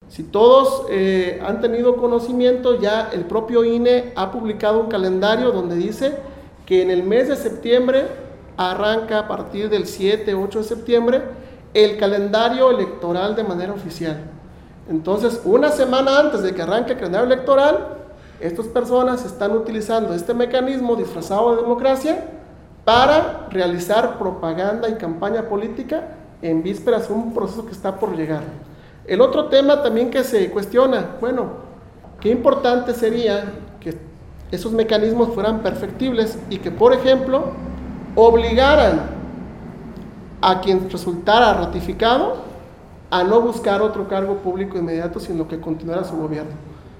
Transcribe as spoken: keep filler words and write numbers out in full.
Si todos eh, han tenido conocimiento, ya el propio I N E ha publicado un calendario donde dice que en el mes de septiembre arranca a partir del siete, ocho de septiembre el calendario electoral de manera oficial. Entonces, una semana antes de que arranque el calendario electoral, estas personas están utilizando este mecanismo disfrazado de democracia para realizar propaganda y campaña política en vísperas de un proceso que está por llegar. El otro tema también que se cuestiona, bueno, qué importante sería que esos mecanismos fueran perfectibles y que, por ejemplo, obligaran a quien resultara ratificado a no buscar otro cargo público inmediato, sino que continuara su gobierno.